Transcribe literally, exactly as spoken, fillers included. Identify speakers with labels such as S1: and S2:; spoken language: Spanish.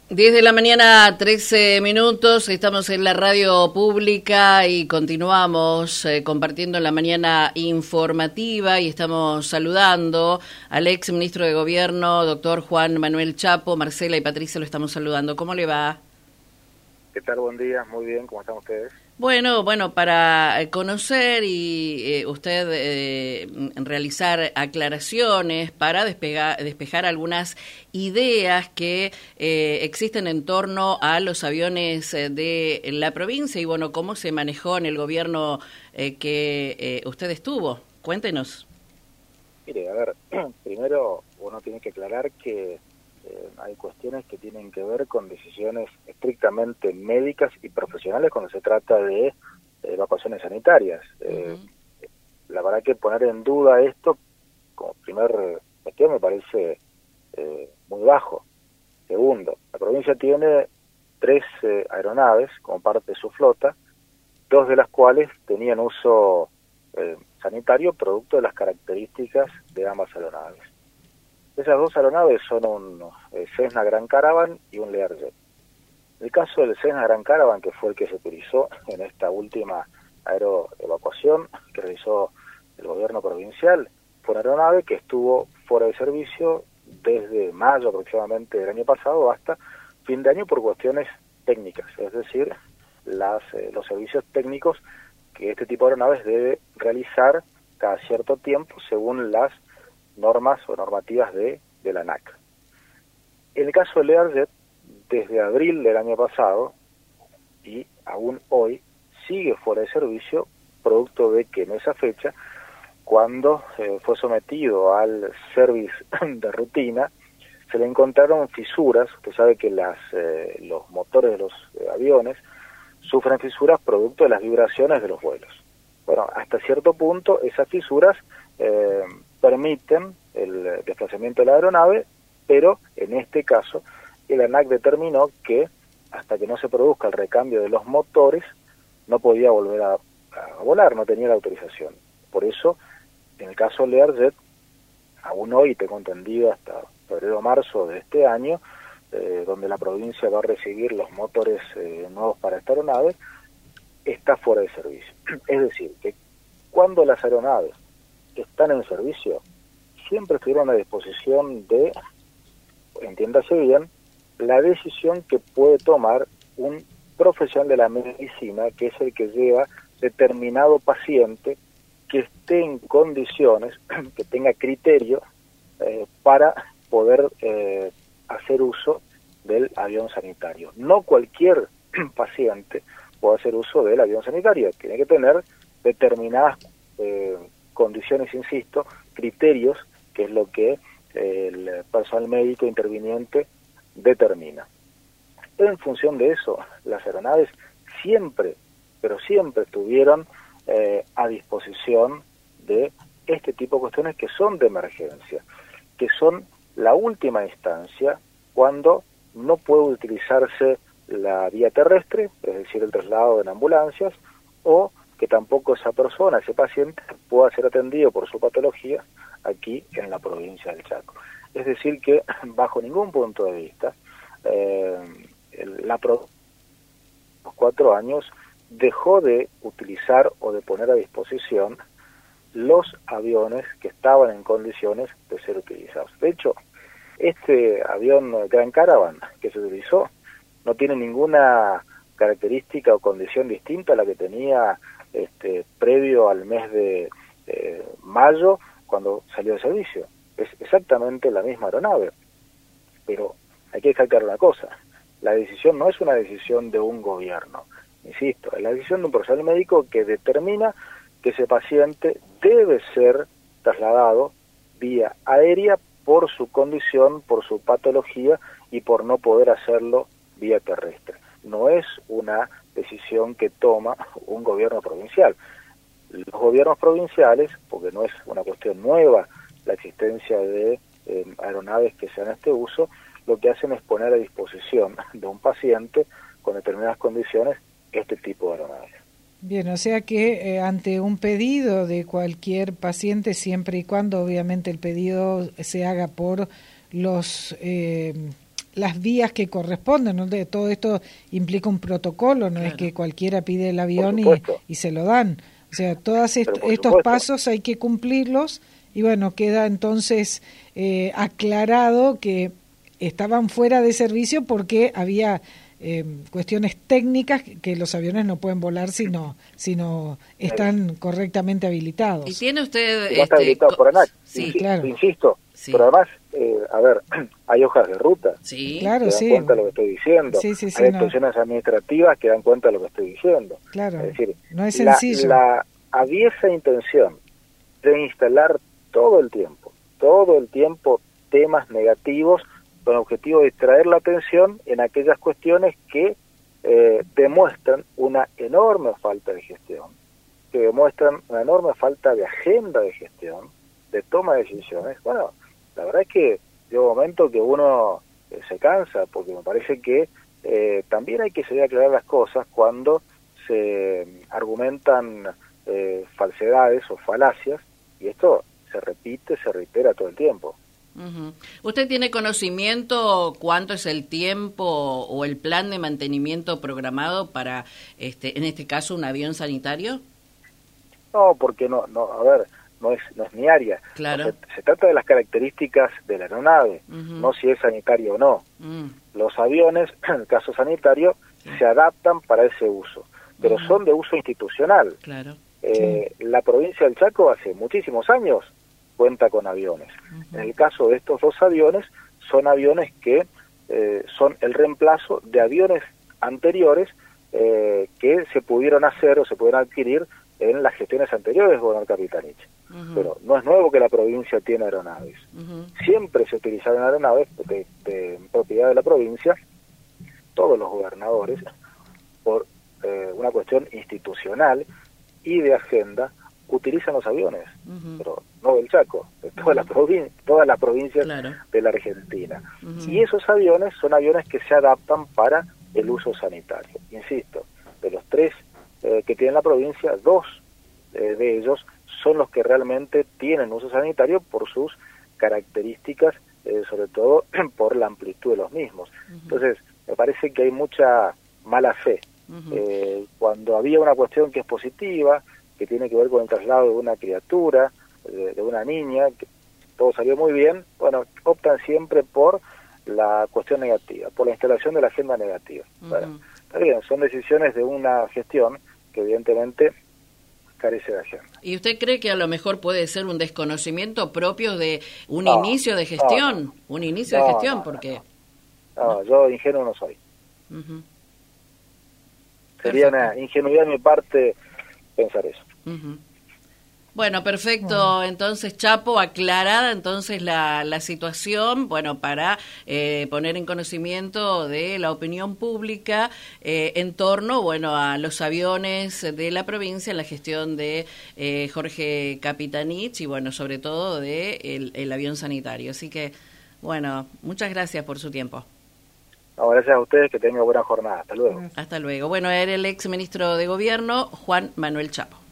S1: diez de la mañana, trece minutos, estamos en la radio pública y continuamos eh, compartiendo la mañana informativa y estamos saludando al ex ministro de Gobierno, doctor Juan Manuel Chapo. Marcela y Patricia lo estamos saludando. ¿Cómo le va?
S2: ¿Qué tal? Buen día, muy bien, ¿cómo están ustedes?
S1: Bueno, bueno, para conocer y eh, usted eh, realizar aclaraciones para despegar, despejar algunas ideas que eh, existen en torno a los aviones de la provincia y bueno, cómo se manejó en el gobierno eh, que eh, usted estuvo. Cuéntenos.
S2: Mire, a ver, primero uno tiene que aclarar que Eh, hay cuestiones que tienen que ver con decisiones estrictamente médicas y profesionales cuando se trata de eh, evacuaciones sanitarias. Eh, uh-huh. La verdad que poner en duda esto, como primer cuestión, me parece eh, muy bajo. Segundo, la provincia tiene tres eh, aeronaves como parte de su flota, dos de las cuales tenían uso eh, sanitario producto de las características de ambas aeronaves. Esas dos aeronaves son un eh, Cessna Grand Caravan y un Learjet. El caso del Cessna Grand Caravan, que fue el que se utilizó en esta última aeroevacuación que realizó el gobierno provincial, fue una aeronave que estuvo fuera de servicio desde mayo aproximadamente del año pasado hasta fin de año por cuestiones técnicas, es decir, las eh, los servicios técnicos que este tipo de aeronaves debe realizar cada cierto tiempo según las normas o normativas de, de la ANAC. En el caso del Learjet, desde abril del año pasado y aún hoy sigue fuera de servicio, producto de que en esa fecha, cuando eh, fue sometido al service de rutina, se le encontraron fisuras. Usted sabe que las eh, los motores de los eh, aviones sufren fisuras producto de las vibraciones de los vuelos. Bueno, hasta cierto punto esas fisuras eh, permiten el desplazamiento de la aeronave, pero en este caso el ANAC determinó que hasta que no se produzca el recambio de los motores no podía volver a, a volar, no tenía la autorización. Por eso, en el caso Learjet, aún hoy tengo entendido hasta febrero o marzo de este año, eh, donde la provincia va a recibir los motores eh, nuevos para esta aeronave, está fuera de servicio. Es decir, que cuando las aeronaves están en servicio, siempre estuvieron a disposición de, entiéndase bien, la decisión que puede tomar un profesional de la medicina, que es el que lleva determinado paciente que esté en condiciones, que tenga criterio eh, para poder eh, hacer uso del avión sanitario. No cualquier paciente puede hacer uso del avión sanitario, tiene que tener determinadas eh, condiciones, insisto, criterios, que es lo que eh, el personal médico interviniente determina. En función de eso, las aeronaves siempre, pero siempre estuvieron eh, a disposición de este tipo de cuestiones que son de emergencia, que son la última instancia cuando no puede utilizarse la vía terrestre, es decir, el traslado en ambulancias, o que tampoco esa persona, ese paciente, pueda ser atendido por su patología aquí en la provincia del Chaco. Es decir que, bajo ningún punto de vista, eh, la provincia, los cuatro años, dejó de utilizar o de poner a disposición los aviones que estaban en condiciones de ser utilizados. De hecho, este avión Grand Caravan que se utilizó no tiene ninguna característica o condición distinta a la que tenía este, previo al mes de eh, mayo, cuando salió de servicio. Es exactamente la misma aeronave. Pero hay que dejar claro una cosa: la decisión no es una decisión de un gobierno, insisto, es la decisión de un profesional médico que determina que ese paciente debe ser trasladado vía aérea por su condición, por su patología y por no poder hacerlo vía terrestre. No es una decisión que toma un gobierno provincial. Los gobiernos provinciales, porque no es una cuestión nueva la existencia de eh, aeronaves que sean este uso, lo que hacen es poner a disposición de un paciente con determinadas condiciones este tipo de aeronaves.
S3: Bien, o sea que eh, ante un pedido de cualquier paciente, siempre y cuando obviamente el pedido se haga por los eh, las vías que corresponden, ¿no? De, todo esto implica un protocolo, no claro. es que cualquiera pide el avión y, y se lo dan. O sea, todos est estos supuesto. pasos hay que cumplirlos y bueno, queda entonces eh, aclarado que estaban fuera de servicio porque había eh, cuestiones técnicas que los aviones no pueden volar si no, si no están correctamente habilitados.
S1: ¿Y tiene usted...?
S2: No está habilitado por ANAC,
S1: sí,
S2: insisto,
S3: claro.
S2: insisto.
S1: Sí.
S2: Pero además, eh, a ver, hay hojas de ruta
S1: sí.
S3: claro,
S2: que dan
S3: sí.
S2: cuenta de lo que estoy diciendo.
S3: Sí, sí, sí,
S2: hay
S3: no.
S2: instrucciones administrativas que dan cuenta de lo que estoy diciendo.
S3: Claro,
S2: es decir,
S3: no es sencillo.
S2: La, la aviesa intención de instalar todo el tiempo, todo el tiempo temas negativos con el objetivo de distraer la atención en aquellas cuestiones que eh, demuestran una enorme falta de gestión, que demuestran una enorme falta de agenda de gestión, de toma de decisiones. Bueno, la verdad es que llega un momento que uno eh, se cansa, porque me parece que eh, también hay que saber aclarar las cosas cuando se argumentan eh, falsedades o falacias, y esto se repite, se reitera todo el tiempo.
S1: Uh-huh. ¿Usted tiene conocimiento cuánto es el tiempo o el plan de mantenimiento programado para, este, en este caso, un avión sanitario?
S2: No, porque no, no, a ver, no es, no es mi área.
S1: Claro.
S2: O sea, se trata de las características de la aeronave,
S1: uh-huh.
S2: no si es sanitario o no.
S1: Uh-huh.
S2: Los aviones, en el caso sí. se adaptan para ese uso, pero uh-huh. son de uso institucional.
S1: Claro.
S2: Eh,
S3: sí.
S2: La provincia del Chaco hace muchísimos años cuenta con aviones. Uh-huh. En el caso de estos dos aviones, son aviones que eh, son el reemplazo de aviones anteriores eh, que se pudieron hacer o se pudieron adquirir en las gestiones anteriores del gobernador Capitanich. Uh-huh. Pero no es nuevo que la provincia tiene aeronaves. Uh-huh. Siempre se utilizaron aeronaves de, de propiedad de la provincia, todos los gobernadores, por eh, una cuestión institucional y de agenda, utilizan los aviones, uh-huh. pero no del Chaco, de todas las provin todas las provincias claro. de la Argentina. Uh-huh. Y esos aviones son aviones que se adaptan para el uso sanitario. Insisto, de los tres eh, que tiene la provincia, dos eh, de ellos son los que realmente tienen uso sanitario por sus características, eh, sobre todo por la amplitud de los mismos. Uh-huh. Entonces, me parece que hay mucha mala fe. Uh-huh. eh, cuando había una cuestión que es positiva, que tiene que ver con el traslado de una criatura, de, de una niña, que todo salió muy bien, bueno, optan siempre por la cuestión negativa, por la instalación de la agenda negativa. Uh-huh. Bueno, está bien, son decisiones de una gestión que evidentemente carece de agenda.
S1: ¿Y usted cree que a lo mejor puede ser un desconocimiento propio de un
S2: no,
S1: inicio de gestión?
S2: No, no.
S1: Un inicio
S2: no,
S1: de gestión,
S2: no,
S1: porque...
S2: No, no. no, yo ingenuo no soy.
S1: Uh-huh.
S2: Sería perfecto. Una ingenuidad de mi parte pensar eso.
S1: Uh-huh. Bueno, perfecto. Entonces, Chapo, aclarada entonces la, la situación, bueno, para eh, poner en conocimiento de la opinión pública eh, en torno, bueno, a los aviones de la provincia, en la gestión de eh, Jorge Capitanich y, bueno, sobre todo de el, el avión sanitario. Así que, bueno, muchas gracias por su tiempo.
S2: No, gracias a ustedes, que tengan buena jornada. Hasta luego.
S1: Hasta luego. Bueno, era el ex ministro de Gobierno, Juan Manuel Chapo.